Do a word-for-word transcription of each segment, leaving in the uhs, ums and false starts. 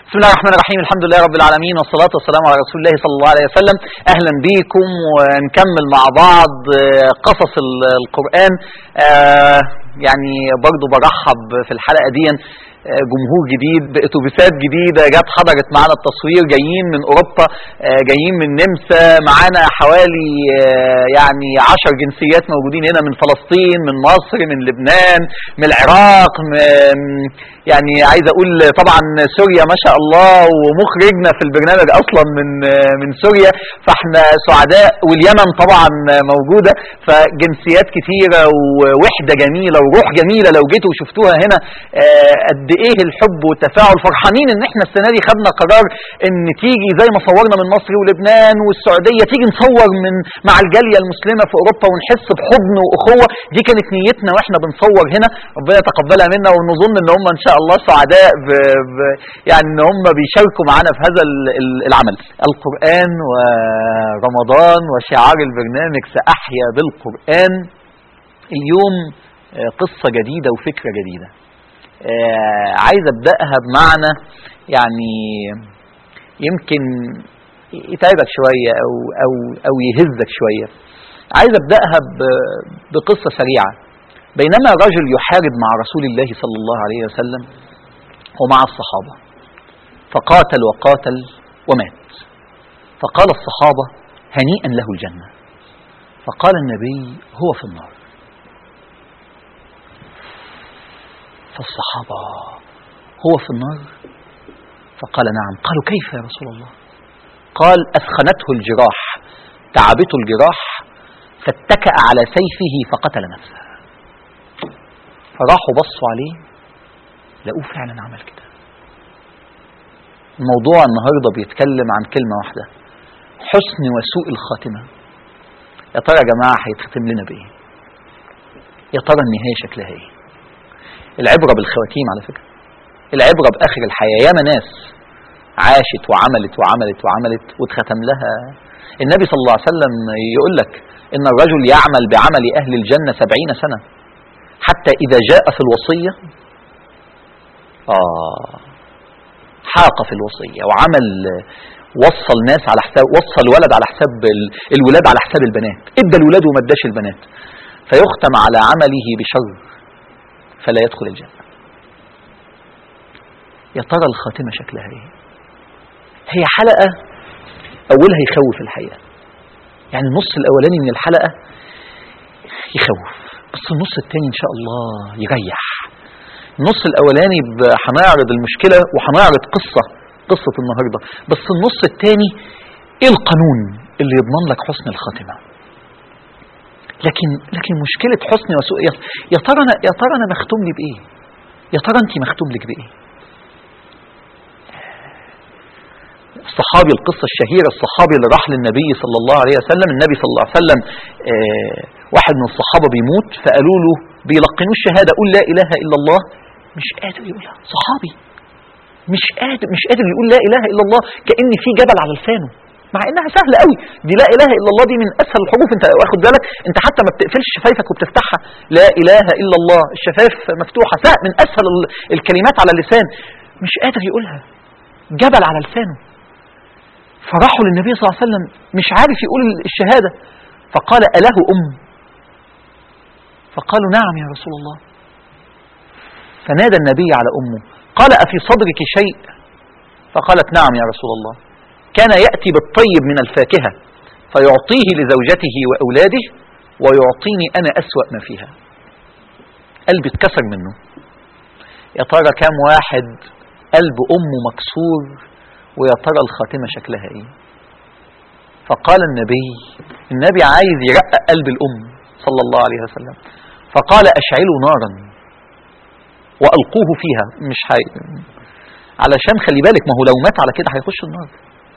بسم الله الرحمن الرحيم. الحمد لله رب العالمين، والصلاة والسلام على رسول الله صلى الله عليه وسلم. أهلا بكم ونكمل مع بعض قصص القرآن. يعني برضو برحب في الحلقة دي جمهور جديد بأتوبيسات جديدة جت حضرت معانا التصوير، جايين من أوروبا، جايين من نمسا، معانا حوالي يعني عشر جنسيات موجودين هنا، من فلسطين، من مصر، من لبنان، من العراق، من يعني عايز أقول طبعا سوريا ما شاء الله، ومخرجنا في البرنامج أصلا من من سوريا، فاحنا سعداء، واليمن طبعا موجودة، فجنسيات كتيرة ووحدة جميلة وروح جميلة لو جيتوا وشفتوها هنا قد ايه الحب والتفاعل. فرحانين ان احنا السنه دي خدنا قرار ان تيجي زي ما صورنا من مصر ولبنان والسعوديه، تيجي نصور من مع الجاليه المسلمه في اوروبا ونحس بحضن واخوه. دي كانت نيتنا واحنا بنصور هنا، ربنا يتقبلها منا، ونظن ان هم ان شاء الله سعداء ب... ب... يعني ان هم بيشاركوا معنا في هذا العمل. القرآن ورمضان وشعار البرنامج سأحيا بالقرآن. اليوم قصه جديده وفكره جديده. آه عايز ابدأها بمعنى يعني يمكن يتعبك شوية او او او يهزك شوية. عايز ابدأها بقصة سريعة. بينما رجل يحارب مع رسول الله صلى الله عليه وسلم ومع الصحابة، فقاتل وقاتل ومات، فقال الصحابة هنيئا له الجنة، فقال النبي هو في النار. فالصحابة هو في النار؟ فقال نعم. قالوا كيف يا رسول الله؟ قال أثخنته الجراح، تعبته الجراح، فاتكأ على سيفه فقتل نفسه. فراحوا بصوا عليه لقوه فعلا عمل كده. الموضوع النهاردة بيتكلم عن كلمة واحدة: حسن وسوء الخاتمة. يا ترى يا جماعة هيتختم لنا بإيه؟ يا ترى النهاية شكلها إيه؟ العبرة بالخواتيم على فكرة، العبرة بآخر الحياة. ياما ناس عاشت وعملت وعملت وعملت واتختم لها. النبي صلى الله عليه وسلم يقول لك إن الرجل يعمل بعمل أهل الجنة سبعين سنة، حتى إذا جاء في الوصية آه حاق في الوصية وعمل، وصل ناس على حساب، وصل ولد على حساب الولاد على حساب البنات، ادى الولاد وما اداش البنات، فيختم على عمله بشر فلا يدخل الجنة. يا ترى الخاتمة شكلها ايه؟ هي حلقة اولها يخوف الحقيقة، يعني النص الاولاني من الحلقة يخوف، بس النص التاني ان شاء الله يريح. النص الاولاني هنعرض المشكلة وهنعرض قصة قصة النهاردة، بس النص التاني ايه القانون اللي يضمن لك حسن الخاتمة. لكن لكن مشكلة حسن وسوء، يا ترى انا يا ترى انا مختوم لي بايه؟ يا ترى انت مختوم لك بايه؟ الصحابي، القصة الشهيرة، الصحابي اللي راح للنبي صلى الله عليه وسلم، النبي صلى الله عليه وسلم آه واحد من الصحابة بيموت، فقالوا له بيلقنوا الشهادة، قول لا اله الا الله، مش قادر يقولها. صحابي مش قادر مش قادر يقول لا اله الا الله، كأن في جبل على لسانه، مع انها سهله قوي. دي لا اله الا الله دي من اسهل الحروف، انت واخد بالك؟ انت حتى ما بتقفلش شفايفك وبتفتحها، لا اله الا الله، الشفايف مفتوحه، سهل، من اسهل الكلمات على اللسان، مش قادر يقولها، جبل على لسانه. فراحوا للنبي صلى الله عليه وسلم مش عارف يقول الشهاده، فقال اله ام؟ فقالوا نعم يا رسول الله. فنادى النبي على امه، قال افي صدرك شيء؟ فقالت نعم يا رسول الله. كان يأتي بالطيب من الفاكهة فيعطيه لزوجته وأولاده ويعطيني أنا أسوأ ما فيها. قلبي اتكسر منه. يا ترى كام واحد قلب أمه مكسور، ويا ترى الخاتمة شكلها إيه؟ فقال النبي النبي عايز يرقق قلب الأم صلى الله عليه وسلم، فقال أشعلوا نارا وألقوه فيها. مش حي... علشان خلي بالك، ما هو لو مات على كده هيخش النار.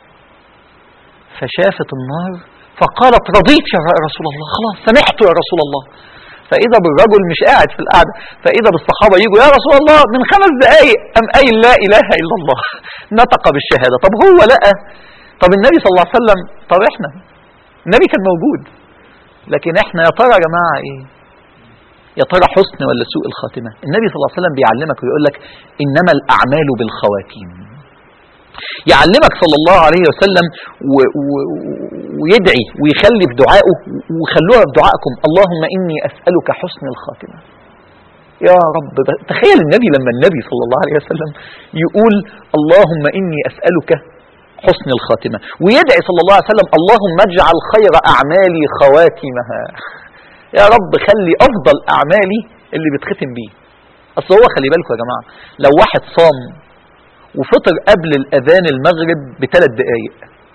فشافت النار فقالت رضيت يا رسول الله، خلاص سمحت يا رسول الله. فإذا بالرجل مش قاعد في القعدة، فإذا بالصحابة يجوا يا رسول الله من خمس دقايق أم قايل لا إله إلا الله، نطق بالشهادة. طب هو لقى، طب النبي صلى الله عليه وسلم، طب احنا النبي كان موجود، لكن احنا يا ترى يا جماعة ايه؟ يا ترى حسن ولا سوء الخاتمة؟ النبي صلى الله عليه وسلم بيعلمك ويقول لك إنما الأعمال بالخواتيم. يعلمك صلى الله عليه وسلم و و ويدعي ويخلي في دعائه، وخلوها في دعائكم، اللهم إني أسألك حسن الخاتمة. يا رب، تخيل النبي لما النبي صلى الله عليه وسلم يقول اللهم إني أسألك حسن الخاتمة، ويدعي صلى الله عليه وسلم اللهم اجعل خير أعمالي خواتمها. يا رب خلي أفضل أعمالي اللي بتختم بيه. أصل هو خلي بالكم يا جماعة، لو واحد صام وفطر قبل الأذان المغرب بثلاث دقايق،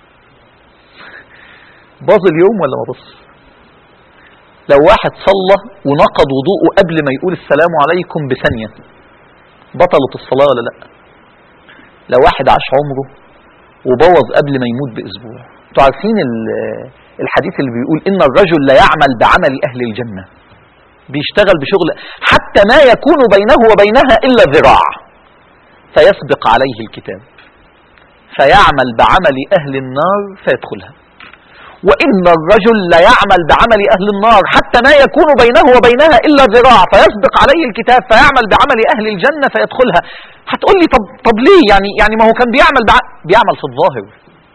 باظ اليوم ولا ما باظ؟ لو واحد صلى ونقض وضوءه قبل ما يقول السلام عليكم بثانية، بطلت الصلاة ولا لا؟ لو واحد عاش عمره وبوظ قبل ما يموت بأسبوع. انتوا عارفين الحديث اللي بيقول إن الرجل لا يعمل بعمل أهل الجنة، بيشتغل بشغل حتى ما يكون بينه وبينها إلا ذراع فيسبق عليه الكتاب فيعمل بعمل أهل النار فيدخلها، وإن الرجل لا يعمل بعمل أهل النار حتى ما يكون بينه وبينها إلا ذراع فيسبق عليه الكتاب فيعمل بعمل أهل الجنة فيدخلها. هتقول لي طب, طب ليه يعني يعني ما هو كان بيعمل بع... بيعمل في الظاهر.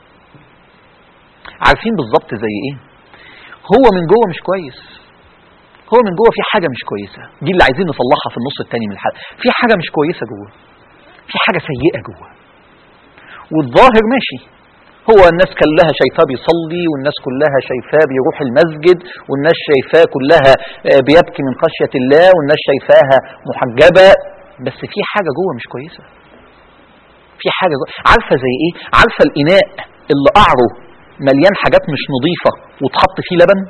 عارفين بالظبط زي إيه؟ هو من جوه مش كويس، هو من جوه في حاجة مش كويسة، دي اللي عايزين نصلحها في النص التاني من الحلقة. في حاجة مش كويسة جوه، في حاجة سيئة جوه، والظاهر ماشي، هو الناس كلها شايفاه بيصلي، والناس كلها شايفاه بيروح المسجد، والناس شايفاه كلها بيبكي من خشية الله، والناس شايفاها محجبة، بس في حاجة جوه مش كويسة. في حاجة جوه. عارفة زي ايه؟ عارفة الإناء اللي قعره مليان حاجات مش نظيفة وتحط فيه لبن؟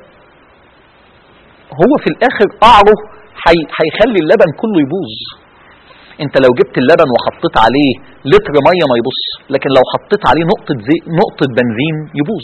هو في الآخر قعره هيخلي اللبن كله يبوظ. انت لو جبت اللبن وحطيت عليه لتر ميه ما يبص، لكن لو حطيت عليه نقطه زيت نقطه بنزين يبوظ.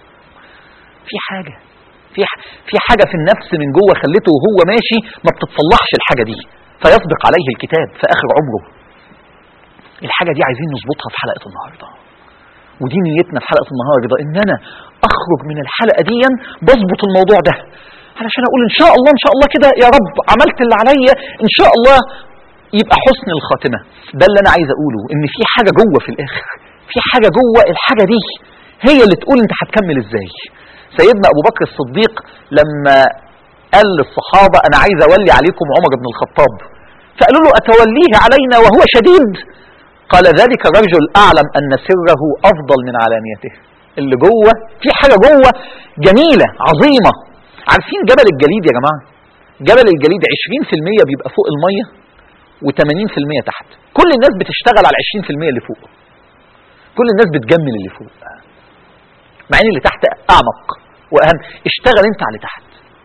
في حاجه في في حاجه في النفس من جوه خلته وهو ماشي ما بتتصلحش الحاجه دي، فيسبق عليه الكتاب في اخر عمره. الحاجه دي عايزين نظبطها في حلقه النهارده، ودي نيتنا في حلقه النهارده، ان انا اخرج من الحلقه دي بظبط الموضوع ده علشان اقول ان شاء الله ان شاء الله كده يا رب عملت اللي عليا، ان شاء الله يبقى حسن الخاتمة. ده اللي أنا عايز أقوله، إن في حاجة جوه في الآخر، في حاجة جوه، الحاجة دي هي اللي تقول أنت هتكمل إزاي. سيدنا أبو بكر الصديق لما قال للصحابة أنا عايز أولي عليكم عمر بن الخطاب، فقالوا له أتوليه علينا وهو شديد؟ قال ذلك الرجل أعلم أن سره أفضل من علانيته. اللي جوه في حاجة جوه جميلة عظيمة. عارفين جبل الجليد يا جماعة؟ جبل الجليد عشرين في المية بيبقى فوق المية وثمانين في المية تحت. كل الناس بتشتغل على عشرين في المية اللي فوق، كل الناس بتجمل اللي فوق، مع ان اللي تحت اعمق واهم. اشتغل انت على تحت،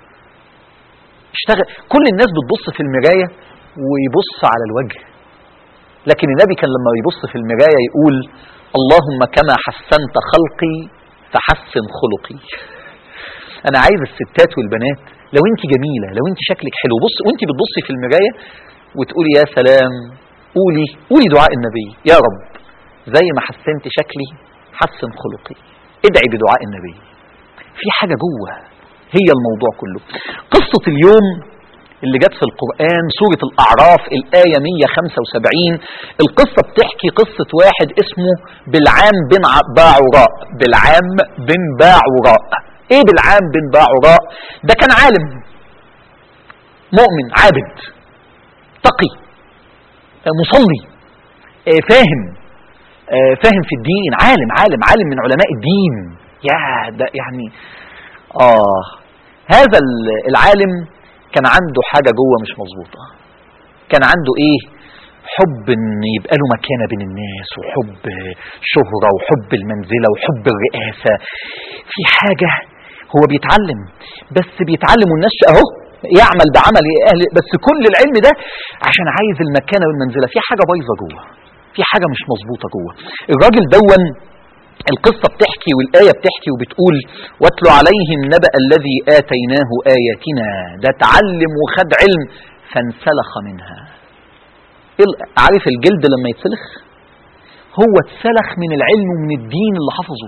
اشتغل. كل الناس بتبص في المراية ويبص على الوجه، لكن النبي كان لما يبص في المراية يقول اللهم كما حسنت خلقي فحسن خلقي. انا عايز الستات والبنات لو انت جميلة، لو انت شكلك حلو، بص وانت بتبصي في المراية وتقولي يا سلام، قولي قولي دعاء النبي، يا رب زي ما حسنت شكلي حسن خلقي. ادعي بدعاء النبي. في حاجة جوه هي الموضوع كله. قصة اليوم اللي جت في القرآن سورة الأعراف الآية مية وخمسة وسبعين. القصة بتحكي قصة واحد اسمه بلعام بن باعوراء. بلعام بن باعوراء. ايه بلعام بن باعوراء ده؟ كان عالم مؤمن عابد تقي مصلي فاهم فاهم في الدين، عالم عالم عالم من علماء الدين. يا ده يعني آه هذا العالم كان عنده حاجة جوه مش مظبوطة. كان عنده ايه؟ حب ان يبقى له مكانة بين الناس، وحب شهرة، وحب المنزلة، وحب الرئاسة. في حاجة هو بيتعلم، بس بيتعلم والناس اهو يعمل بعمل اهل، بس كل العلم ده عشان عايز المكانة والمنزلة. في حاجة بايظة جوه، في حاجة مش مظبوطة جوه. الراجل دون القصة بتحكي والآية بتحكي وبتقول واتل عليهم نبأ الذي آتيناه آياتنا. ده تعلم وخد علم فانسلخ منها. عارف الجلد لما يتسلخ؟ هو اتسلخ من العلم ومن الدين اللي حفظه،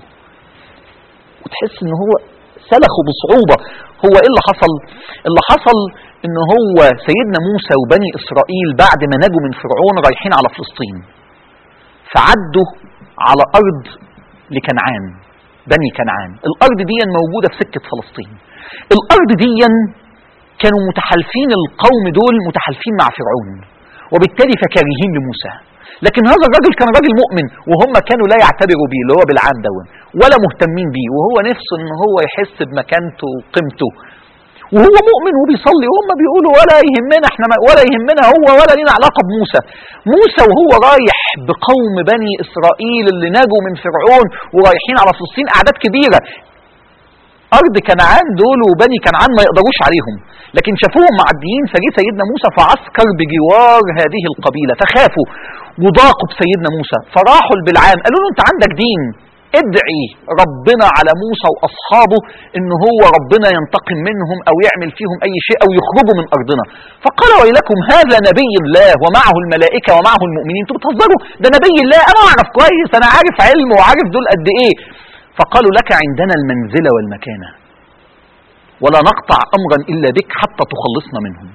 وتحس ان هو سلخه بصعوبة. هو ايه اللي حصل؟ اللي حصل ان هو سيدنا موسى وبني اسرائيل بعد ما نجوا من فرعون رايحين على فلسطين، فعدوا على أرض لكنعان، بني كنعان. الأرض دي موجودة في سكة فلسطين. الأرض دي كانوا متحالفين، القوم دول متحالفين مع فرعون، وبالتالي فكارهين لموسى. لكن هذا الرجل كان راجل مؤمن، وهم كانوا لا يعتبروا بيه اللي هو بالعام دون، ولا مهتمين بيه، وهو نفسه ان هو يحس بمكانته وقيمته، وهو مؤمن وبيصلي، وهم بيقولوا ولا يهمنا احنا، ولا يهمنا هو، ولا لنا علاقه بموسى. موسى وهو رايح بقوم بني اسرائيل اللي نجوا من فرعون ورايحين على فلسطين، اعداد كبيره، أرض كنعان دول وبني كنعان ما يقدروش عليهم، لكن شافوهم معديين، فجي سيدنا موسى فعسكر بجوار هذه القبيلة، فخافوا وضاقوا بسيدنا موسى، فراحوا لبلعام قالوا له أنت عندك دين، ادعي ربنا على موسى وأصحابه إن هو ربنا ينتقم منهم أو يعمل فيهم أي شيء أو يخرجوا من أرضنا. فقال ويلكم هذا نبي الله ومعه الملائكة ومعه المؤمنين، انتوا بتهزروا، ده نبي الله، أنا أعرف كويس، أنا عارف علم وعارف دول قد إيه. فقالوا لك عندنا المنزلة والمكانة ولا نقطع أمرا إلا بك حتى تخلصنا منهم.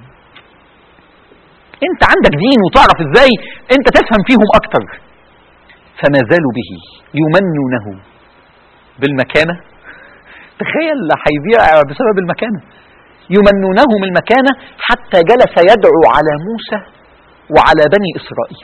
انت عندك دين وتعرف ازاي انت تفهم فيهم اكتر. فما زالوا به يمنونه بالمكانة. تخيل هيبيع بسبب المكانة. يمنونه بالمكانة حتى جلس يدعو على موسى وعلى بني إسرائيل.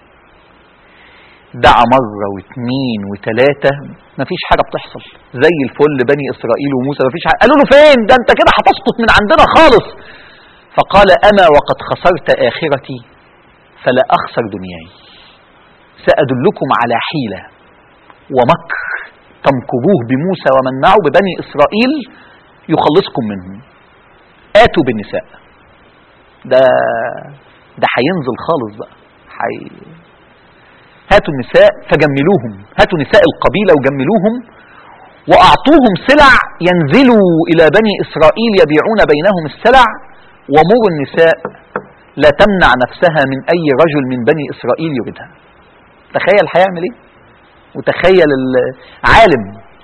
دعا مرة واثنين وثلاثة مفيش حاجة بتحصل، زي الفل بني إسرائيل وموسى مفيش حاجة. قالوا له فين ده، انت كده هتسقط من عندنا خالص. فقال أما وقد خسرت آخرتي فلا أخسر دنياي، سأدلكم على حيلة ومكر تمكروه بموسى ومن معه ببني إسرائيل يخلصكم منهم. آتوا بالنساء. ده ده هينزل خالص بقى. حي... هاتوا النساء فجملوهم، هاتوا نساء القبيلة وجملوهم وأعطوهم سلع ينزلوا إلى بني إسرائيل يبيعون بينهم السلع، ومروا النساء لا تمنع نفسها من أي رجل من بني إسرائيل يريدها. تخيل هيعمل إيه؟ وتخيل العالم.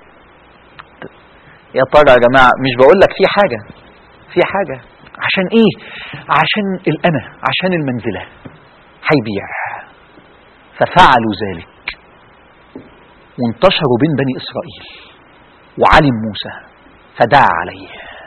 يا ترى يا جماعة مش بقول لك في حاجة، في حاجة عشان إيه؟ عشان الأنا، عشان المنزلة هيبيع. ففعلوا ذلك وانتشروا بين بني إسرائيل، وعلم موسى فدعا عليه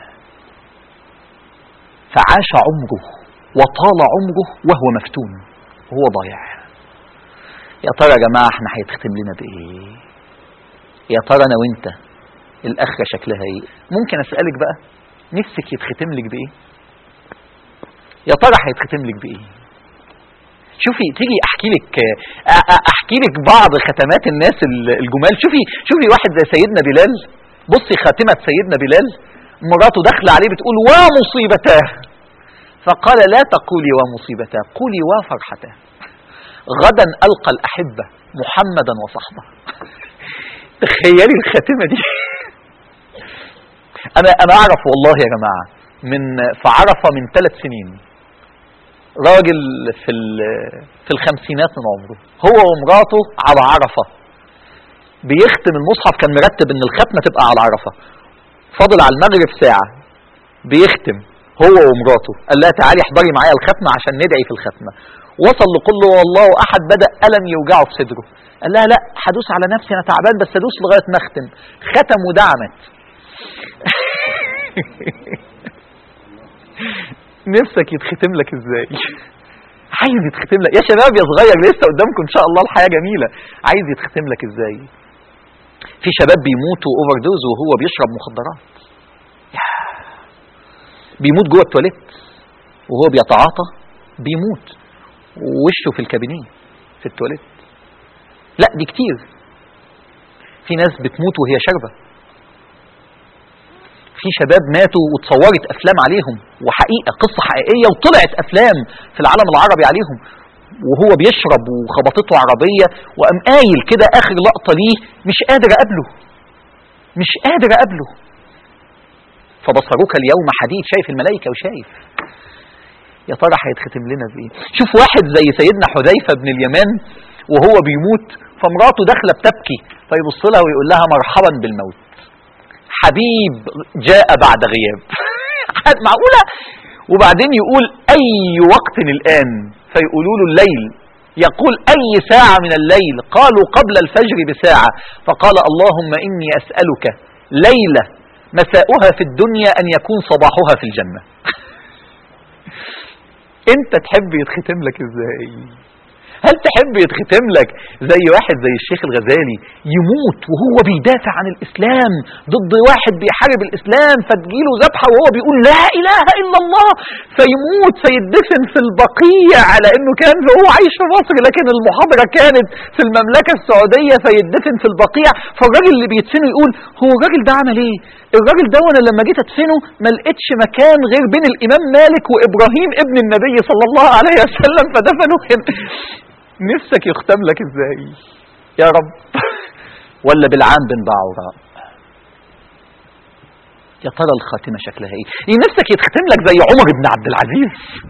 فعاش عمره وطال عمره وهو مفتون وهو ضايع. يا ترى يا جماعة احنا هيتختم لنا بإيه؟ يا ترى أنا وإنت الآخرة شكلها إيه؟ ممكن أسألك بقى، نفسك يتختم لك بإيه؟ يا ترى هيتختم لك بإيه؟ شوفي تيجي احكي لك احكي لك بعض ختمات الناس الجمال. شوفي شوفي واحد زي سيدنا بلال. بصي خاتمة سيدنا بلال، مراته داخله عليه بتقول ومصيبتاه، فقال لا تقولي ومصيبتاه، قولي وفرحتاه، غدا ألقى الأحبة محمدا وصحبه. تخيلي الخاتمة دي. انا انا اعرف والله يا جماعة من في عرفة من ثلاث سنين راجل في في الخمسينات من عمره، هو ومراته على عرفة بيختم المصحف، كان مرتب ان الختمة تبقى على عرفة، فاضل على المغرب ساعة بيختم هو ومراته، قال لها تعالي احضري معايا الختمة عشان ندعي في الختمة. وصل لقل هو الله احد، بدأ ألم يوجعه في صدره، قال لها لا هدوس على نفسي انا تعبان بس ادوس لغاية ما اختم. ختم ودعمت. نفسك يتختم لك ازاي؟ عايز يتختم لك يا شباب يا صغير لسه قدامكم ان شاء الله الحياة جميلة، عايز يتختم لك ازاي؟ في شباب بيموتوا اوفر دوز وهو بيشرب مخدرات، بيموت جوه التواليت وهو بيتعاطى، بيموت ووشه في الكابينيه في التواليت. لا دي كتير. في ناس بتموت وهي شاربة. في شباب ماتوا وتصورت افلام عليهم، وحقيقة قصة حقيقية وطلعت افلام في العالم العربي عليهم، وهو بيشرب وخبطته عربية وقام قايل كده اخر لقطة ليه مش قادر اقابله، مش قادر اقابله. فبصروك اليوم حديد، شايف الملائكة وشايف. يا ترى هيتختم لنا بايه؟ شوف واحد زي سيدنا حذيفة بن اليمان وهو بيموت، فمراته داخله بتبكي، فيبص لها ويقول لها مرحبا بالموت، حبيب جاء بعد غياب. معقولة؟ وبعدين يقول أي وقت الآن، فيقولوا له الليل، يقول أي ساعة من الليل؟ قالوا قبل الفجر بساعة. فقال اللهم إني أسألك ليلة مساؤها في الدنيا أن يكون صباحها في الجنة. انت تحب يتختم لك ازاي؟ هل تحب يتختم لك زي واحد زي الشيخ الغزالي يموت وهو بيدافع عن الإسلام ضد واحد بيحارب الإسلام، فتجيله ذبحة وهو بيقول لا إله إلا الله، فيموت فيدفن في البقيع على إنه كان هو عايش في مصر لكن المحاضرة كانت في المملكة السعودية، فيدفن في البقيع. فالراجل اللي بيدفنه يقول هو الراجل ده عمل إيه؟ الراجل ده وانا لما جيت ادفنه ما لقيتش مكان غير بين الإمام مالك وإبراهيم ابن النبي صلى الله عليه وسلم فدفنه هنا. نفسك يختم لك ازاي يا رب؟ ولا بالعام بن باعوراء؟ يا ترى الخاتمة شكلها ايه؟ يعني نفسك يتختم لك زي عمر بن عبد العزيز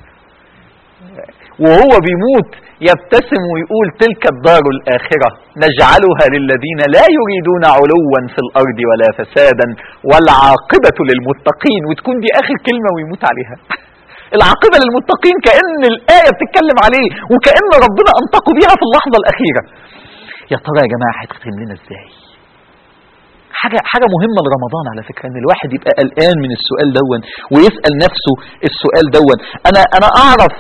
وهو بيموت يبتسم ويقول تلك الدار الآخرة نجعلها للذين لا يريدون علوا في الأرض ولا فسادا والعاقبة للمتقين، وتكون دي آخر كلمة ويموت عليها. العاقبة للمتقين، كأن الآية بتتكلم عليه وكأن ربنا أنطقوا بيها في اللحظة الأخيرة. يا ترى يا جماعة هتختم لنا ازاي؟ حاجة حاجة مهمة لرمضان على فكرة، ان الواحد يبقى قلقان من السؤال دون ويسأل نفسه السؤال دون. انا انا اعرف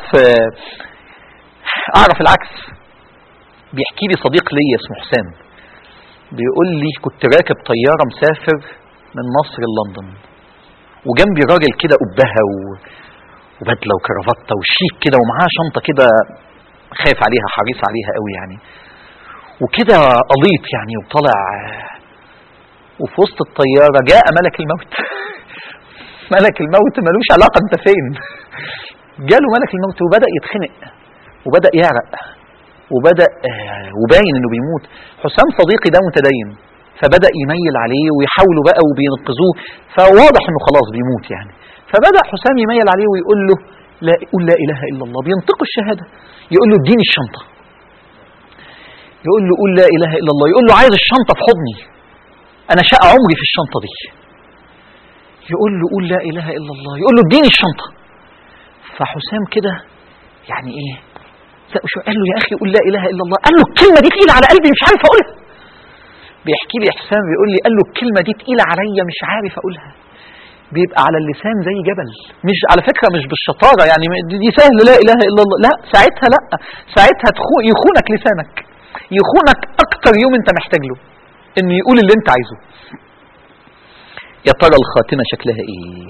اعرف العكس. بيحكي لي صديق لي اسمه حسام، بيقول لي كنت راكب طيارة مسافر من مصر للندن، وجنبي راجل كده قبها وبدلة وكرافتة وشيك كده ومعاه شنطة كده خايف عليها حريص عليها قوي يعني، وكده قليط يعني وطلع. وفي وسط الطيارة جاء ملك الموت. ملك الموت ملوش علاقة انت فين. جاله ملك الموت وبدأ يتخنق وبدأ يعرق وبدأ وباين انه بيموت. حسام صديقي ده متدين، فبدأ يميل عليه ويحاولوا بقى وبينقذوه، فواضح انه خلاص بيموت يعني. فبدأ حسام يميل عليه ويقول له لا قول لا اله الا الله، بينطقوا الشهادة. يقول له اديني الشنطة، يقول له قول لا اله الا الله، يقول له عايز الشنطة في حضني، انا شاء عمري في الشنطة دي. يقول له قول لا اله الا الله، يقول له اديني الشنطة. فحسام كده يعني ايه، قال له يا اخي قول لا اله الا الله. قال له الكلمة دي تقيلة على قلبي مش عارف اقولها. بيحكي لي حسام بيقول لي قال له الكلمة دي تقيلة عليا مش عارف اقولها. بيبقى على اللسان زي جبل، مش على فكرة مش بالشطارة يعني دي سهل لا اله الا الله، لا ساعتها لا ساعتها يخونك لسانك، يخونك اكتر يوم انت محتاج له انه يقول اللي انت عايزه. يا ترى الخاتمة شكلها ايه؟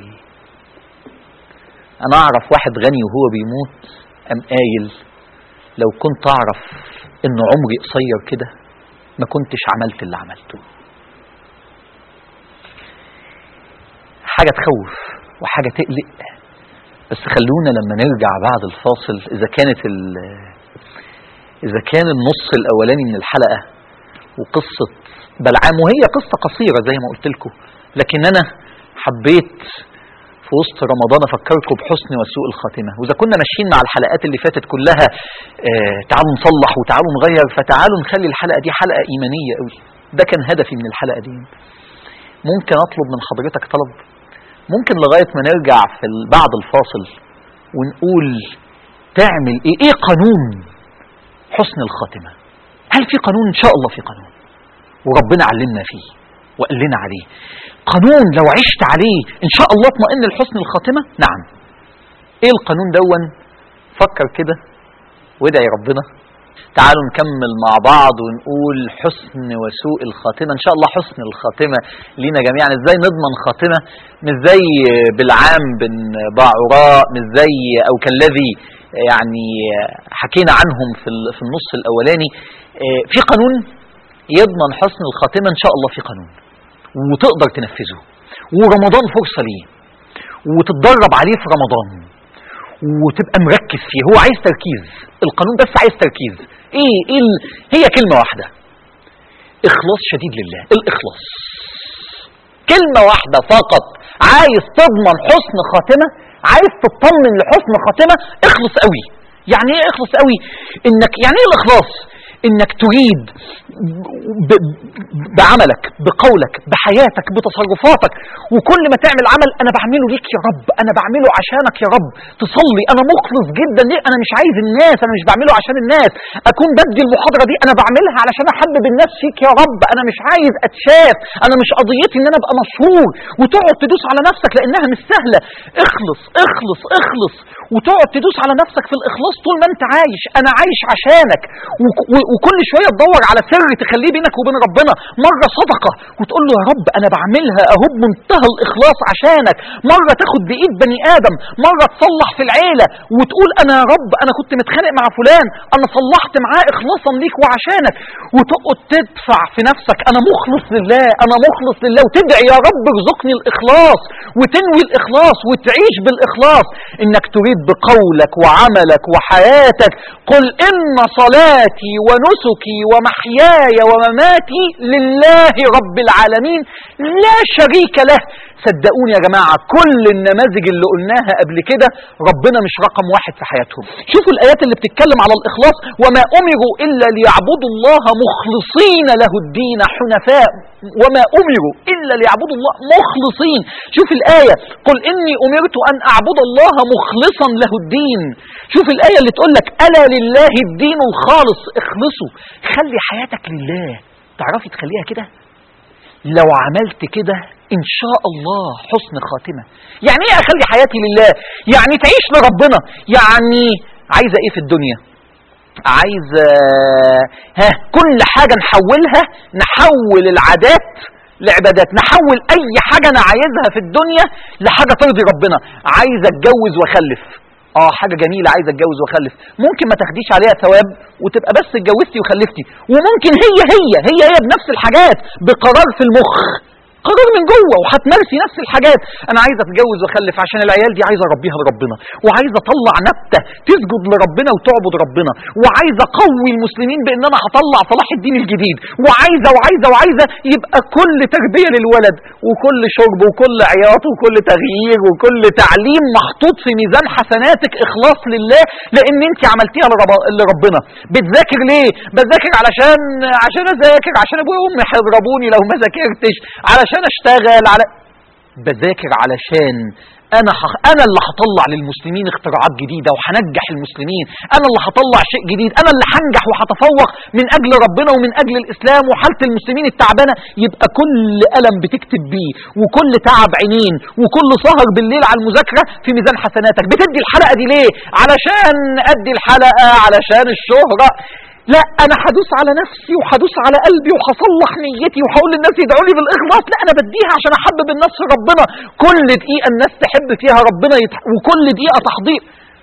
انا اعرف واحد غني وهو بيموت قام قايل لو كنت اعرف ان عمري قصير كده ما كنتش عملت اللي عملته. حاجة تخوف وحاجة تقلق، بس خلونا لما نرجع بعد الفاصل اذا كانت اذا كان النص الاولاني من الحلقة وقصة بلعام، وهي قصة قصيرة زي ما قلت لكم، لكن أنا حبيت في وسط رمضان أفكركم بحسن وسوء الخاتمة. وإذا كنا ماشيين مع الحلقات اللي فاتت كلها آه تعالوا نصلح وتعالوا نغير، فتعالوا نخلي الحلقة دي حلقة إيمانية قوي. ده كان هدفي من الحلقة دي. ممكن أطلب من حضرتك طلب؟ ممكن لغاية ما نرجع في بعد الفاصل ونقول تعمل إيه؟ إيه قانون حسن الخاتمة؟ هل في قانون؟ إن شاء الله في قانون، وربنا علمنا فيه وقال لنا عليه قانون لو عشت عليه إن شاء الله اطمئن لحسن الخاتمة. نعم. إيه القانون دون؟ فكر كده وادعي ربنا. تعالوا نكمل مع بعض ونقول حسن وسوء الخاتمة. إن شاء الله حسن الخاتمة لينا جميعا. إزاي نضمن خاتمة مش زي بالعام بن باعوراء، مش زي أو كالذي يعني حكينا عنهم في في النص الأولاني. في قانون يضمن حسن الخاتمة. إن شاء الله في قانون وتقدر تنفذه، ورمضان فرصة ليه، وتتدرب عليه في رمضان وتبقى مركز فيه. هو عايز تركيز، القانون بس عايز تركيز. ايه, إيه ال... هي كلمة واحدة، اخلاص شديد لله. الاخلاص كلمة واحدة فقط. عايز تضمن حسن خاتمة، عايز تطمن لحسن خاتمة، اخلص قوي. يعني ايه اخلص قوي؟ انك يعني ايه الاخلاص؟ انك تريد ب... بعملك بقولك بحياتك بتصرفاتك، وكل ما تعمل عمل انا بعمله ليك يا رب، انا بعمله عشانك يا رب. تصلي انا مخلص جدا ليه، انا مش عايز الناس، انا مش بعمله عشان الناس. اكون بدي المحاضرة دي انا بعملها علشان احبب الناس فيك يا رب، انا مش عايز اتشاف، انا مش قضيتي ان انا ابقى مشهور. وتقعد تدوس على نفسك لانها مش سهلة. اخلص اخلص اخلص، وتقعد تدوس على نفسك في الاخلاص طول ما انت عايش. انا عايش عشانك، وكل شوية تدور على سر تخليه بينك وبين ربنا. مرة صدقة وتقول له يا رب انا بعملها اهو بمنتهى الاخلاص عشانك. مرة تاخد بايد بني ادم، مرة تصلح في العيلة وتقول انا يا رب انا كنت متخانق مع فلان، انا صلحت معاه اخلاصا ليك وعشانك. وتقعد تدفع في نفسك انا مخلص لله، انا مخلص لله، وتدعي يا رب ارزقني الاخلاص، وتنوي الاخلاص وتعيش بالاخلاص. انك تريد بقولك وعملك وحياتك قل ان صلاتي ونسكي ومحياي ومماتي لله رب العالمين لا شريك له. صدقوني يا جماعة كل النماذج اللي قلناها قبل كده ربنا مش رقم واحد في حياتهم. شوفوا الآيات اللي بتتكلم على الإخلاص، وما أمروا إلا ليعبدوا الله مخلصين له الدين حنفاء، وما أمروا إلا ليعبدوا الله مخلصين. شوف الآية قل إني أمرت أن أعبد الله مخلصا له الدين. شوف الآية اللي تقول لك ألا لله الدين الخالص. اخلصوا، خلي حياتك لله. تعرفي تخليها كده؟ لو عملت كده إن شاء الله حسن خاتمة. يعني إيه أخلي حياتي لله؟ يعني تعيش لربنا. يعني عايزة إيه في الدنيا؟ عايزة ها كل حاجة نحولها، نحول العادات لعبادات، نحول أي حاجة أنا عايزها في الدنيا لحاجة ترضي ربنا. عايزة أتجوز وأخلف، اه حاجة جميلة، عايزة اتجوز واخلف. ممكن ما تاخديش عليها ثواب وتبقى بس اتجوزتي وخلفتي، وممكن هي هي هي هي بنفس الحاجات بقرار في المخ، قرار من جوه، وهتمارسي نفس الحاجات. انا عايزه اتجوز واخلف عشان العيال دي عايزه اربيها لربنا، وعايزه اطلع نبته تسجد لربنا وتعبد ربنا، وعايزه اقوي المسلمين بان انا هطلع صلاح الدين الجديد، وعايزه وعايزه وعايزه. يبقى كل تربيه للولد وكل شرب وكل عياط وكل تغيير وكل تعليم محطوط في ميزان حسناتك اخلاص لله، لان انت عملتيها لربنا. بتذاكر ليه؟ بذاكر علشان عشان اذاكر، عشان ابويا وامي هيضربوني لو ما ذاكرتش، علشان عشان اشتغل، على بذاكر علشان انا ح... انا اللي هطلع للمسلمين اختراعات جديده وهنجح المسلمين، انا اللي هطلع شيء جديد، انا اللي هنجح وهتفوق من اجل ربنا ومن اجل الاسلام وحاله المسلمين التعبانه. يبقى كل قلم بتكتب بيه وكل تعب عينين وكل سهر بالليل على المذاكره في ميزان حسناتك. بتدي الحلقه دي ليه؟ علشان ادي الحلقه علشان الشهره؟ لا، انا هدوس على نفسي وهدوس على قلبي وهصلح نيتي وهقول للناس يدعوا لي بالاخلاص. لا، انا بديها عشان احبب الناس في ربنا. كل دقيقه الناس تحب فيها ربنا يتح... وكل دقيقه تحضير.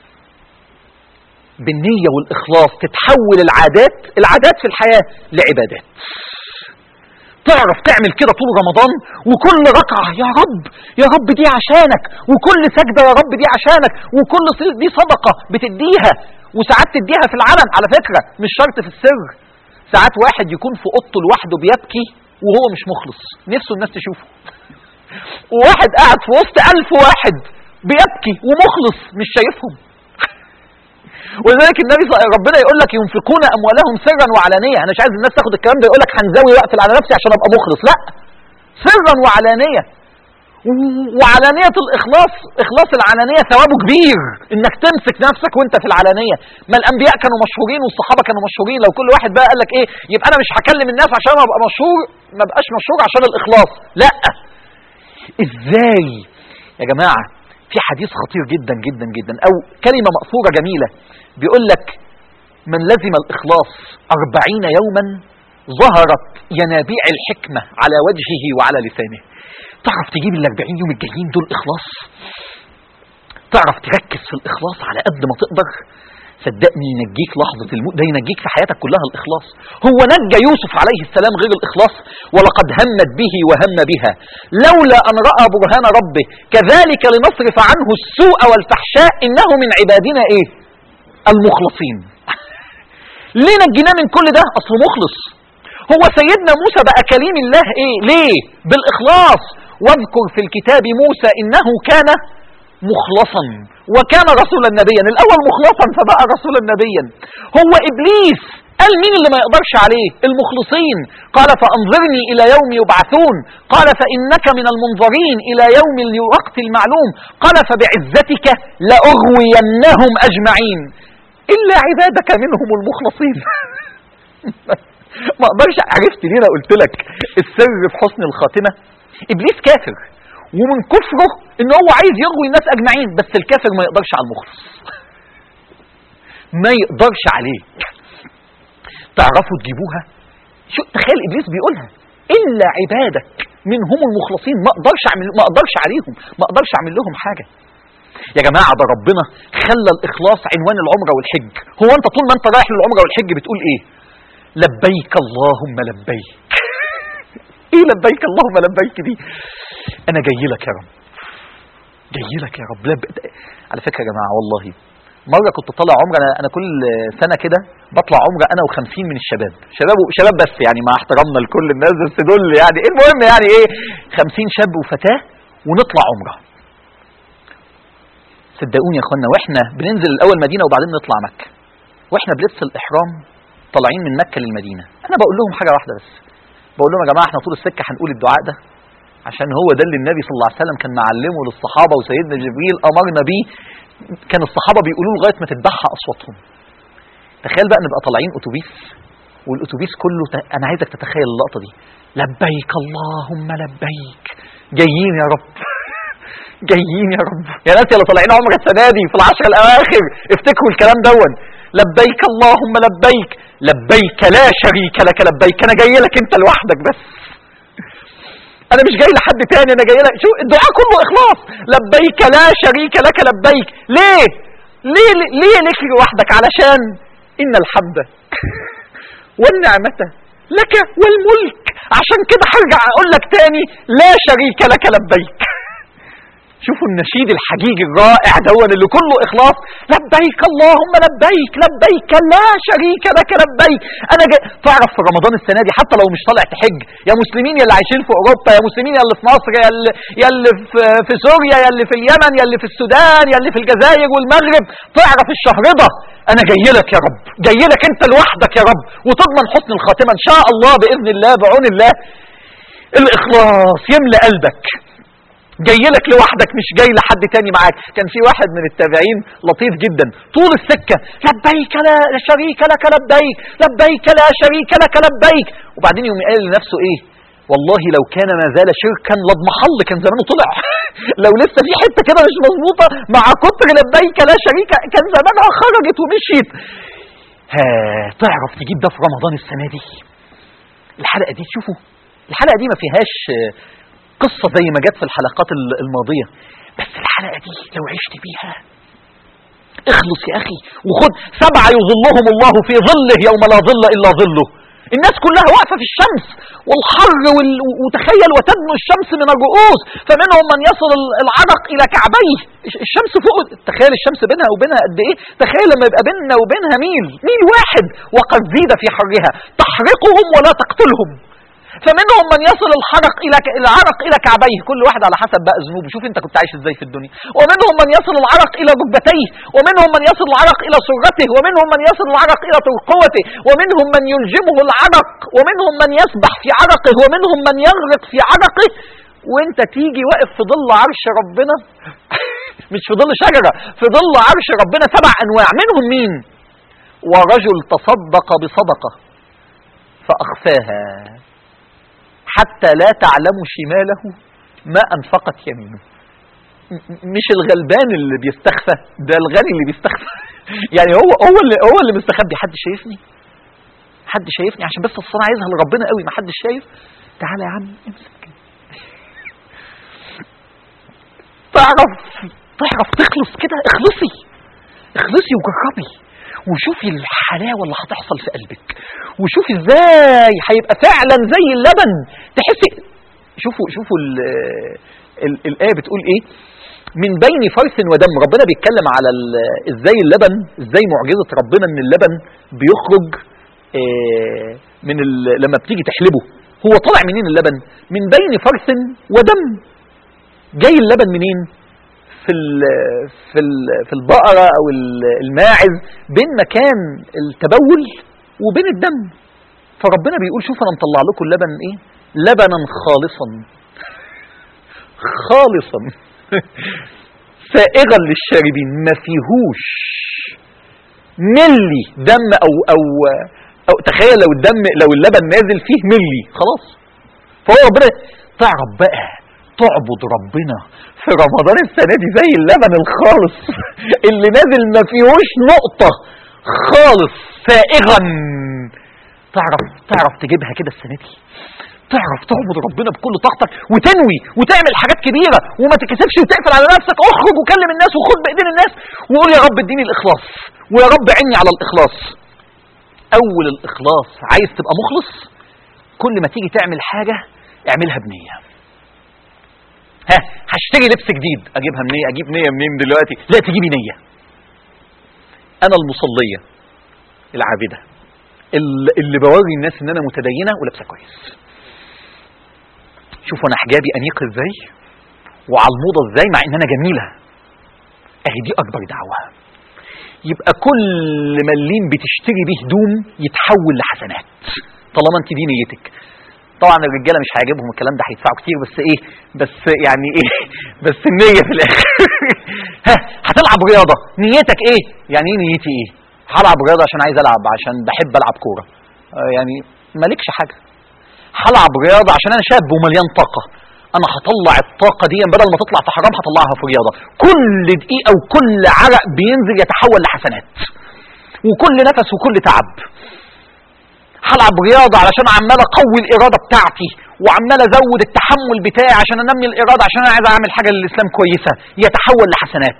بالنيه والاخلاص تتحول العادات العادات في الحياه لعبادات. تعرف تعمل كده طول رمضان، وكل ركعه يا رب يا رب دي عشانك، وكل سجده يا رب دي عشانك، وكل دي صدقه بتديها. وساعات تديها في العلن على فكرة، مش شرط في السر. ساعات واحد يكون في اوضته لوحده بيبكي وهو مش مخلص، نفسه الناس تشوفه. وواحد قاعد في وسط ألف واحد بيبكي ومخلص مش شايفهم. ولذلك النبي ربنا يقول لك ينفقون اموالهم سرا وعلانية. انا مش عايز الناس تاخد الكلام ده يقول لك هنزوي واقفل على نفسي عشان ابقى مخلص. لا، سرا وعلانية. وعلانية الإخلاص، إخلاص العلانية ثوابه كبير، إنك تمسك نفسك وإنت في العلانية. ما الأنبياء كانوا مشهورين والصحابة كانوا مشهورين. لو كل واحد بقى قال لك إيه يبقى أنا مش هكلم الناس عشان أبقى مشهور، ما بقاش مشهور عشان الإخلاص. لا، إزاي يا جماعة؟ في حديث خطير جدا جدا جدا، أو كلمة مأثورة جميلة بيقول لك من لزم الإخلاص أربعين يوما ظهرت ينابيع الحكمة على وجهه وعلى لسانه. تعرف تجيب الأربعين يوم الجايين دول إخلاص؟ تعرف تركز في الإخلاص على قد ما تقدر؟ صدقني ينجيك لحظة الموت، ده ينجيك في حياتك كلها الإخلاص. هو نجى يوسف عليه السلام غير الإخلاص؟ ولقد همت به وهم بها لولا أن رأى برهان ربه كذلك لنصرف عنه السوء والفحشاء إنه من عبادنا إيه؟ المخلصين. ليه نجيناه من كل ده؟ أصله مخلص. هو سيدنا موسى بقى كليم الله إيه؟ ليه؟ بالإخلاص. واذكر في الكتاب موسى إنه كان مخلصا وكان رسولا نبيا. الأول مخلصا فبقى رسولا نبيا. هو إبليس قال مين اللي ما يقدرش عليه؟ المخلصين. قال فأنظرني إلى يوم يبعثون. قال فإنك من المنظرين إلى يوم الوقت المعلوم. قال فبعزتك لأغوينهم أجمعين إلا عبادك منهم المخلصين. ما اقدرش. عرفت ليه انا قلت لك السر في حسن الخاتمة؟ ابليس كافر، ومن كفره ان هو عايز يغوي الناس اجمعين، بس الكافر ما يقدرش على المخلص. ما يقدرش عليه. تعرفوا تجيبوها؟ شو تخيل ابليس بيقولها الا عبادك منهم المخلصين، ما اقدرش اعمل ما اقدرش عليهم، ما اقدرش اعمل لهم حاجة. يا جماعة ده ربنا خلى الاخلاص عنوان العمرة والحج. هو انت طول ما انت رايح للعمرة والحج بتقول ايه؟ لبيك اللهم لبيك. ايه لبيك اللهم لبيك دي؟ انا جاي لك يا رب، جاي لك يا رب. لب... على فكرة يا جماعة والله مرة كنت طالع عمرة، انا انا كل سنة كده بطلع عمرة انا وخمسين من الشباب، شباب شباب بس يعني مع احترامنا لكل الناس بس دول يعني المهم يعني ايه خمسين شاب وفتاة ونطلع عمرة. صدقوني يا اخوانا واحنا بننزل الاول مدينة وبعدين نطلع مكة، واحنا بلبس الاحرام طالعين من مكة للمدينة، انا بقول لهم حاجة واحدة بس، بقول لهم يا جماعة احنا طول السكة هنقول الدعاء ده عشان هو ده اللي النبي صلى الله عليه وسلم كان معلمه للصحابة، وسيدنا جبريل امرنا بيه، كان الصحابة بيقولوا لغاية ما تتبحى اصواتهم. تخيل بقى نبقى طالعين اتوبيس والاتوبيس كله ت... انا عايزك تتخيل اللقطة دي، لبيك اللهم لبيك، جايين يا رب جايين يا رب يا ناس يلا طالعين عمرة السنة دي في العشر الاواخر افتكروا الكلام دون، لبيك اللهم لبيك، لبيك لا شريك لك لبيك، انا جاي لك انت لوحدك بس، انا مش جاي لحد تاني، انا جاي لك. شو الدعاء كله اخلاص، لبيك لا شريك لك لبيك. ليه ليه ليه لك لوحدك؟ علشان ان الحمد والنعمة لك والملك. عشان كده هرجع اقول لك تاني لا شريك لك لبيك. شوفوا النشيد الحقيقي الرائع دون اللي كله اخلاص، لبيك اللهم لبيك لبيك لا شريك لك لبيك. انا جاي تعرف في رمضان السنه دي حتى لو مش طالع تحج، يا مسلمين يا اللي عايشين في اوروبا، يا مسلمين يا اللي في مصر، يا اللي يا اللي في, في سوريا، يا اللي في اليمن، يا اللي في السودان، يا اللي في الجزائر والمغرب، تعرف الشهر ده انا جاي لك يا رب، جاي لك انت لوحدك يا رب، وتضمن حسن الخاتمه ان شاء الله باذن الله بعون الله. الاخلاص يملى قلبك، جاي لك لوحدك مش جاي لحد تاني معاك. كان في واحد من التابعين لطيف جدا طول السكة لبيك لا شريك لك لبيك لبيك لا شريك لك لبيك، وبعدين يوم قال لنفسه ايه؟ والله لو كان ما زال شركا لضمحل، كان زمانه طلع. لو لسه في حتة كده مش مظبوطة مع كتر لبيك لا شريك كان زمانها خرجت ومشيت. ها تعرف تجيب ده في رمضان السنة دي؟ الحلقة دي شوفوا الحلقة دي ما فيهاش قصة زي ما جت في الحلقات الماضية، بس الحلقة دي لو عشت بيها اخلص يا أخي وخد سبعة يظلهم الله في ظله يوم لا ظل إلا ظله. الناس كلها واقفة في الشمس والحر وال... وتخيل وتدنو الشمس من الرؤوس، فمنهم من يصل العرق إلى كعبيه، الشمس فوق، تخيل الشمس بينها وبينها قد إيه؟ تخيل لما يبقى بيننا وبينها ميل ميل واحد، وقد زيد في حرها تحرقهم ولا تقتلهم، فمنهم من يصل الحرق الى العرق الى كعبيه، كل واحد على حسب بقى ذنوبه، شوف انت كنت عايش ازاي في الدنيا. ومنهم من يصل العرق الى ركبتيه، ومنهم من يصل العرق الى سرته، ومنهم من يصل العرق الى ترقوته، ومنهم من يلجمه العرق، ومنهم من يسبح في عرقه، ومنهم من يغرق في عرقه، وانت تيجي واقف في ظل عرش ربنا مش في ظل شجرة، في ظل عرش ربنا. سبع انواع، منهم مين؟ ورجل تصدق بصدقة فأخفاها حتى لا تعلم شماله ما أنفقت يمينه. مش الغلبان اللي بيستخفى، ده الغني اللي بيستخفى. يعني هو هو اللي هو اللي مستخبي، حد شايفني؟ حد شايفني؟ عشان بس الصلاة عايزها لربنا قوي، ما حدش شايف. تعالى يا عم امسك. تعرف تعرف تخلص كده، اخلصي اخلصي وجربي وشوفي الحلاوة اللي هتحصل في قلبك، وشوفي ازاي هيبقى فعلا زي اللبن. تحسي شوفوا شوفوا ال ال الآية بتقول ايه؟ من بين فرث ودم. ربنا بيتكلم على ازاي اللبن، ازاي معجزة ربنا ان اللبن بيخرج اه من لما بتيجي تحلبه. هو طالع منين اللبن؟ من بين فرث ودم. جاي اللبن منين؟ في في في البقرة او الماعز، بين مكان التبول وبين الدم. فربنا بيقول شوف انا مطلع لكم اللبن ايه؟ لبنا خالصا خالصا سائغا للشاربين، ما فيهوش ملي دم او او او تخيل لو الدم لو اللبن نازل فيه ملي خلاص. فهو ربنا تعرف بقى تعبد ربنا في رمضان السنة دي زي اللبن الخالص اللي نازل ما فيهوش نقطة خالص سائغا. تعرف تعرف تجيبها كده السنة دي، تعرف تعبد ربنا بكل طاقتك وتنوي وتعمل حاجات كبيرة وما تكسفش وتقفل على نفسك. اخرج وكلم الناس وخد بايدين الناس وقول يا رب اديني الاخلاص ويا رب عني على الاخلاص. اول الاخلاص عايز تبقى مخلص، كل ما تيجي تعمل حاجة اعملها بنية. ها هشتري لبس جديد، اجيبها منين؟ اجيب نية منين دلوقتي؟ لا تجيبي نية. انا المصلية العابدة اللي بوري الناس ان انا متدينة ولابسة كويس. شوفوا انا حجابي انيق ازاي وعلى الموضة ازاي مع ان انا جميلة. اهي دي اكبر دعوة. يبقى كل مليم بتشتري بيه هدوم يتحول لحسنات طالما انت دي نيتك. طبعا الرجاله مش هيعجبهم الكلام ده، هيدفعوا كتير، بس ايه بس يعني ايه بس النيه في الاخر. ها هتلعب رياضه، نيتك ايه؟ يعني ايه نيتي ايه؟ هلعب رياضه عشان عايز العب، عشان بحب العب كوره. آه يعني مالكش حاجه. هلعب رياضه عشان انا شاب ومليان طاقه، انا هطلع الطاقه دي بدل ما تطلع في حرام هطلعها في رياضه. كل دقيقه وكل عرق بينزل يتحول لحسنات، وكل نفس وكل تعب. هلعب رياضة علشان عمال اقوي الارادة بتاعتي وعمال ازود التحمل بتاعي عشان انمي الارادة، عشان انا عايز اعمل حاجة للاسلام كويسة يتحول لحسنات.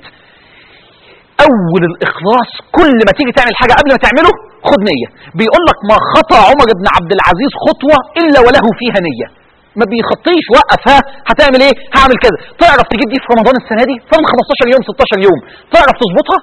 اول الاخلاص كل ما تيجي تعمل حاجة قبل ما تعمله خد نية. بيقول لك ما خطى عمر بن عبد العزيز خطوة الا وله فيها نية. ما بيخطيش وقف، ها هتعمل ايه؟ هعمل كده. تعرف تجيب دي في رمضان السنة دي؟ فضل خمستاشر يوم ستاشر يوم، تعرف تظبطها؟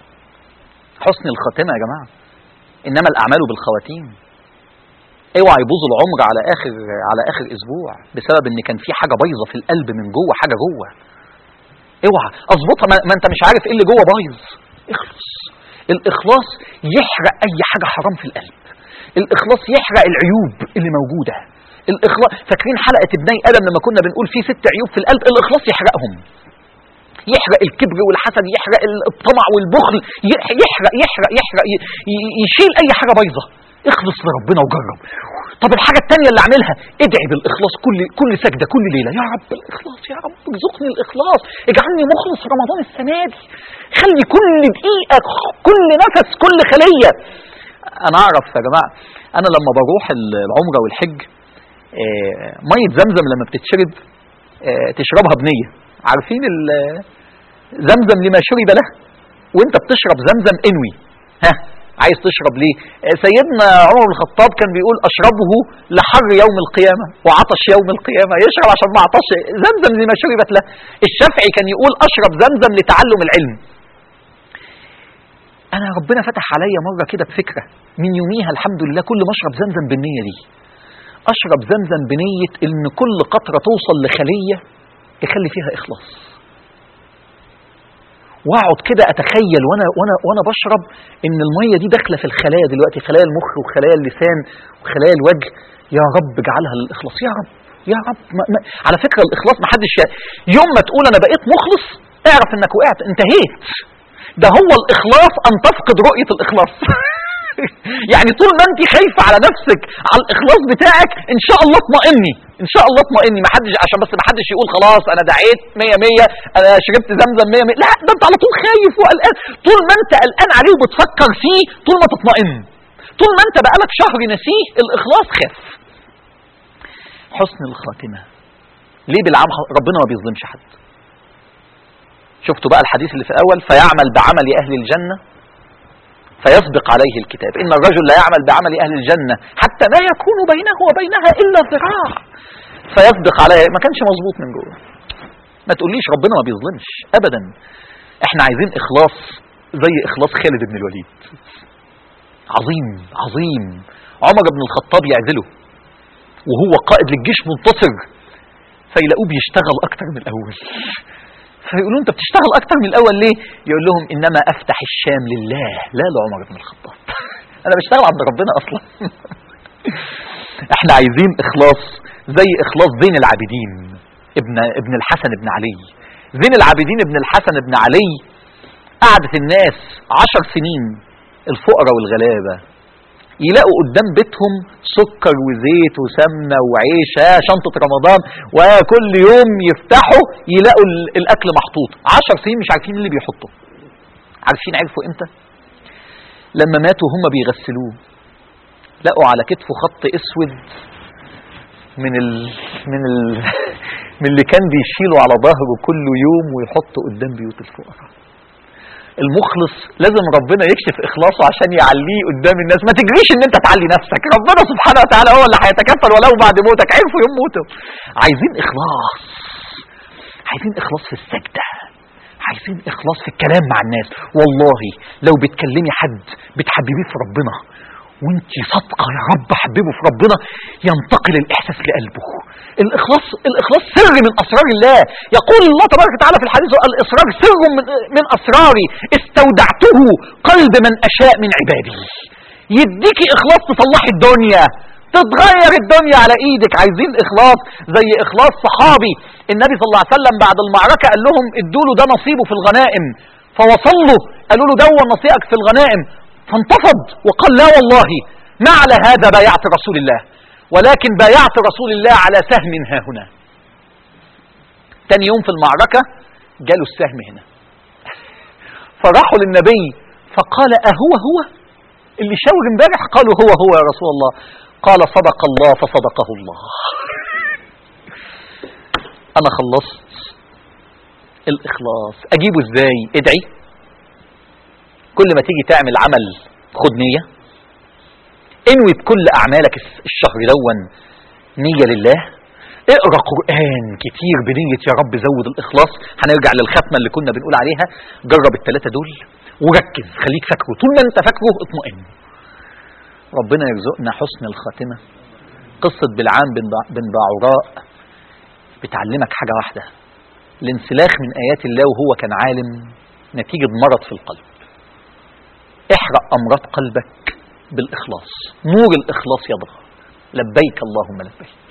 حسن الخاتمة يا جماعة، انما الاعمال بالخواتيم. اوعى يبوظ العمر على اخر على اخر اسبوع بسبب ان كان في حاجه بايظه في القلب من جوه، حاجه جوه. اوعى اظبطها، ما انت مش عارف ايه اللي جوه بايظ. اخلص. الاخلاص يحرق اي حاجه حرام في القلب. الاخلاص يحرق العيوب اللي موجوده. الاخلاص فاكرين حلقه ابني ادم لما كنا بنقول في ست عيوب في القلب؟ الاخلاص يحرقهم. يحرق الكبر والحسد، يحرق الطمع والبخل، يحرق يحرق يحرق يشيل اي حاجه بايظه. اخلص لربنا وجرب. طب الحاجة التانية اللي اعملها، ادعي بالإخلاص كل كل سجدة كل ليلة. يا رب الإخلاص، يا رب ارزقني الإخلاص، اجعلني مخلص في رمضان السنة دي. خلي كل دقيقة كل نفس كل خلية. أنا أعرف يا جماعة، أنا لما بروح العمرة والحج مية زمزم لما بتتشرب تشربها بنية. عارفين زمزم لما شرب له؟ وانت بتشرب زمزم انوي. ها عايز تشرب ليه؟ سيدنا عمر بن الخطاب كان بيقول اشربه لحر يوم القيامة وعطش يوم القيامة. يشرب عشان ما عطش. زمزم لما شربت له. الشافعي كان يقول اشرب زمزم لتعلم العلم. انا ربنا فتح عليا مرة كده بفكرة، من يوميها الحمد لله كل ما اشرب زمزم بالنية دي. اشرب زمزم بنية ان كل قطرة توصل لخلية يخلي فيها اخلاص. واقعد كده اتخيل وانا وانا وانا بشرب ان الميه دي داخله في الخلايا دلوقتي، خلايا المخ وخلايا اللسان وخلايا الوجه. يا رب اجعلها للاخلاص يا رب يا رب. ما ما على فكره الاخلاص ما حدش يوم ما تقول انا بقيت مخلص اعرف انك وقعت، انتهيت. ده هو الاخلاص ان تفقد رؤيه الاخلاص. يعني طول ما انت خايفه على نفسك على الاخلاص بتاعك ان شاء الله اطمئني، ان شاء الله اطمئني. ما حدش عشان بس ما حدش يقول خلاص انا دعيت مية مية انا شربت زمزم مية مية. لا، ده انت على طول خايف وقلقان. طول ما انت قلقان عليه وبتفكر فيه طول ما تطمئن. طول ما انت بقالك شهر نسيه الاخلاص خف. حسن الخاتمه. ليه بالعام ربنا ما بيظلمش حد. شفتوا بقى الحديث اللي في الاول، فيعمل بعمل اهل الجنه فيسبق عليه الكتاب. إن الرجل لا يعمل بعمل أهل الجنة حتى لا يكون بينه وبينها إلا ذراع فيسبق عليه. ما كانش مظبوط من جوه. ما تقوليش ربنا ما بيظلمش أبدا. احنا عايزين إخلاص زي إخلاص خالد بن الوليد. عظيم عظيم. عمر بن الخطاب يعزله وهو قائد للجيش منتصر، فيلاقوه بيشتغل أكتر من الأول. فيقولون انت بتشتغل اكتر من الاول ليه؟ يقول لهم انما افتح الشام لله لا لعمر بن الخطاب. انا بشتغل عند ربنا اصلا. احنا عايزين اخلاص زي اخلاص زين العابدين ابن ابن الحسن ابن علي. زين العابدين ابن الحسن ابن علي قعدت الناس عشر سنين الفقراء والغلابة يلاقوا قدام بيتهم سكر وزيت وسمنة وعيش، شنطة رمضان، وكل يوم يفتحوا يلاقوا الاكل محطوط. عشر سنين مش عارفين اللي بيحطوا. عارفين عرفوا امتى؟ لما ماتوا هم بيغسلوه لقوا على كتفه خط اسود من ال... من ال... من اللي كان بيشيله على ظهره كل يوم ويحطه قدام بيوت الفقراء. المخلص لازم ربنا يكشف اخلاصه عشان يعليه قدام الناس. ما تجريش ان انت تعلي نفسك، ربنا سبحانه وتعالى هو اللي هيتكفل ولو بعد موتك. عرفوا يوم موته. عايزين اخلاص، عايزين اخلاص في السجدة، عايزين اخلاص في الكلام مع الناس. والله لو بتكلمي حد بتحببيه في ربنا وانت صادقه يا رب حببه في ربنا، ينتقل الاحساس لقلبه. الاخلاص الاخلاص سر من اسرار الله. يقول الله تبارك وتعالى في الحديث: الاصرار سر من, من اسراري استودعته قلب من اشاء من عبادي. يديكي اخلاص تصلحي الدنيا، تتغير الدنيا على ايدك. عايزين اخلاص زي اخلاص صحابي النبي صلى الله عليه وسلم بعد المعركه قال لهم ادوا له ده نصيبه في الغنائم، فوصلوا قالوا له دون نصيبك في الغنائم، فانتفض وقال: لا والله ما على هذا بايعت رسول الله، ولكن بايعت رسول الله على سهم ها هنا. تاني يوم في المعركة جاله السهم هنا، فراحوا للنبي فقال: أهو هو اللي شاور امبارح؟ قالوا: هو هو يا رسول الله. قال: صدق الله فصدقه الله. أنا خلصت. الإخلاص أجيبه إزاي؟ ادعي. كل ما تيجي تعمل عمل خد نية، انوي بكل أعمالك الشهر دون نية لله. اقرأ قرآن كتير بنية يا رب زود الإخلاص. هنرجع للختمة اللي كنا بنقول عليها. جرب الثلاثة دول وركز، خليك فاكره. طول ما انت فاكره اطمئن. ربنا يرزقنا حسن الخاتمة. قصة بلعام بن باعوراء بتعلمك حاجة واحدة: الانسلاخ من آيات الله وهو كان عالم نتيجة مرض في القلب. احرق أمراض قلبك بالإخلاص. نور الإخلاص يضغى. لبيك اللهم لبيك.